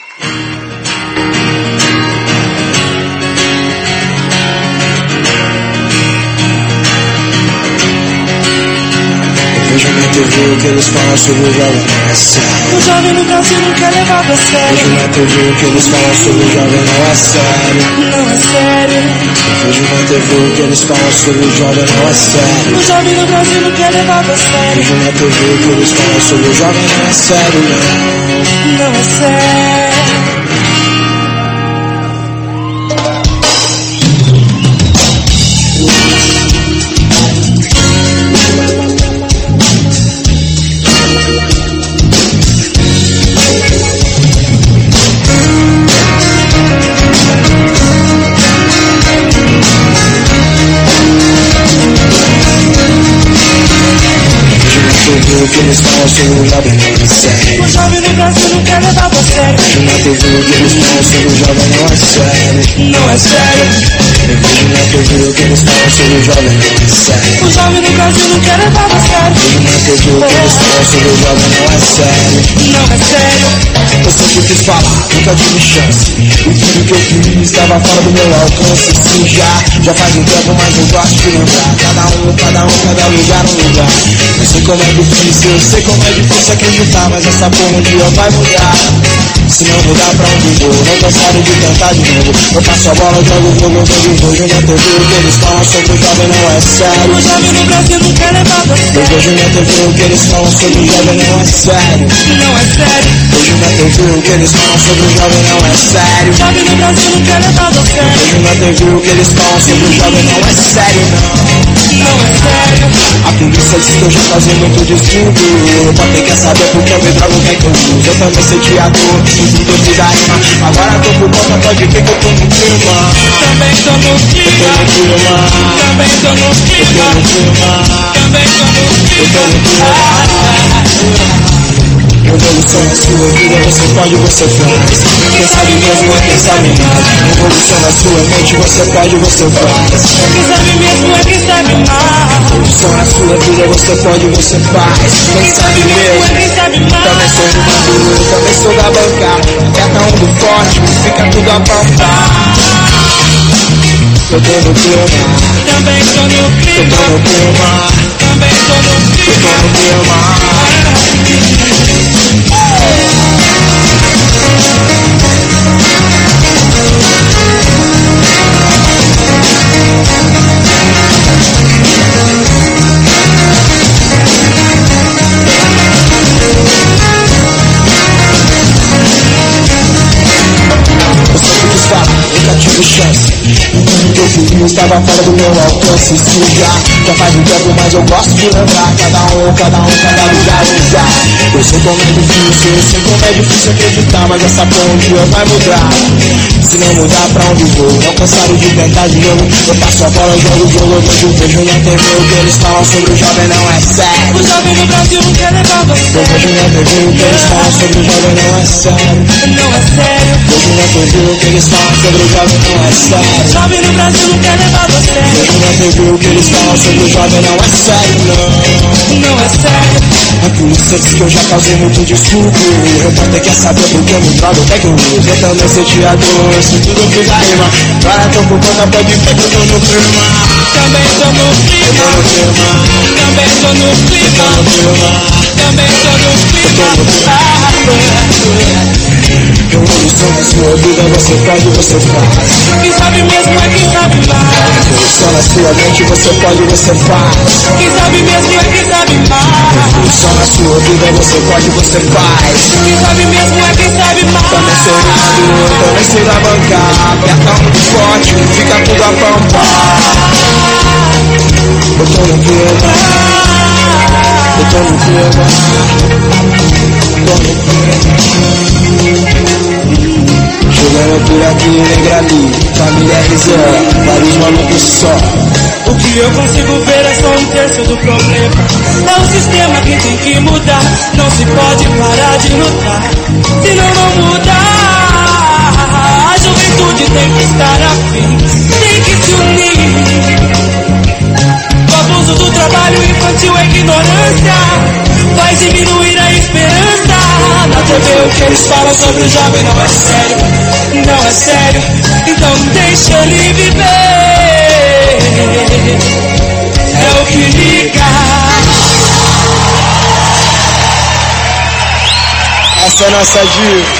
Vejo na TV o que eles falam sobre o jovem não é sério. O jovem no Brasil não quer levar a sério. Vejo na TV o que eles falam sobre o jovem não é sério. Não é sério. Vejo na TV o que eles falam sobre o jovem não é sério. O jovem no Brasil não quer levar a sério. Vejo na TV o que eles falam sobre o jovem não é sério, não. Não é sério. O que eles falam sobre o jovem não é sério. O jovem no Brasil não quer levar a sério. Vejo na TV o que eles falam sobre o jovem não é sério. Não é sério. Vejo na TV o que eles falam sobre o jovem não é sério. O jovem no Brasil não quer levar a sério. Vejo na TV o que eles falam sobre o jovem não é sério. Não é sério. Eu sempre quis falar, nunca tive chance. E tudo que eu fiz estava fora do meu alcance. Sim, já faz um tempo, mas eu gosto de lembrar. Cada lugar um lugar. Eu sei como é difícil, eu sei como é difícil acreditar, mas essa porra um dia vai mudar. Se não mudar pra onde vou, não cansado de tentar de novo. Eu passo a bola, jogo o jogo, vejo na TV o que eles falam sobre o jovem não é sério. O jovem no Brasil não quer levar a sério. Eu vejo na TV o que eles falam sobre o jovem não é sério. Não é sério. Vejo na TV o que eles falam sobre o jovem não é sério. O jovem no Brasil não quer levar a sério. Vejo na TV o que eles falam sobre o jovem não é sério, não. Não é sério. A polícia diz que eu já fazia muito distúrbio. Pode ter que saber porque eu me drogo o que é que eu uso. Eu também sei teatro, tudo de da rima. Agora tô por conta, pode ver que eu tô no clima. Também tô no clima. Também tô no clima. Também tô no clima. Revolução na sua vida, você pode, você faz. Quem sabe mesmo é quem sabe mais. Revolução na sua mente, você pode, você faz. Quem sabe mesmo é quem sabe mais. Revolução na sua vida, você pode, você faz. Quem sabe mesmo é quem sabe mais. Também sou do maduro, também sou da bancada. Aperta um do forte, fica tudo a pampar. Eu tô no clima. Também tô no clima. Eu tô no clima. Também tô no clima. Eu tô no clima. Nunca tive chance. Tudo que eu fiz estava fora do meu alcance. Sim, já faz um tempo, mas eu gosto de lembrar. Cada lugar. Eu sei como é difícil acreditar, mas essa porra um dia vai mudar. Se não mudar pra onde vou, não cansado de tentar de novo. Eu passo a bola, jogo o jogo, vejo na TV o que eles falam sobre o jovem não é sério. O jovem no Brasil não quer levar a sério. Eu vejo na TV o que eles falam sobre o jovem não é sério. Não é sério. Vejo na TV o que eles falam sobre o jovem não é sério. O jovem no Brasil não quer levar a sério. Vejo na TV o que eles falam sobre o jovem não é sério, não. Não é sério. A polícia diz que eu já causei muito distúrbio. Eu também quer saber porque eu me drogo, até que eu uso. Eu também sei teatro, isso tudo que dá rima. Agora tô por conta, pode ver que eu tô no clima. Também tô no clima. Também tô no clima. Também tô no clima. Revolução na sua vida, você pode, você faz. Quem sabe mesmo é quem sabe mais. Revolução na sua mente, você pode, você faz. Quem sabe mesmo é quem sabe mais. Revolução na sua vida, você pode, você faz. Quem sabe mesmo é quem sabe mais. Também sou maduro, também sei da bancada. Aperta muito forte, fica tudo a pampar. Eu tô no clima. Eu tô no clima. Tô no clima. Chegando por aqui, negra ali, família RZ, vários malucos só. O que eu consigo ver é só um terço do problema. É o sistema que tem que mudar. Não se pode parar de lutar, senão não mudar. A juventude tem que estar afim, tem que se unir. O abuso do trabalho infantil é ignorância, faz diminuir a esperança. Na TV o que eles falam sobre o jovem não é sério, não é sério. Então deixa ele viver, é o que liga. Essa é a nossa diva.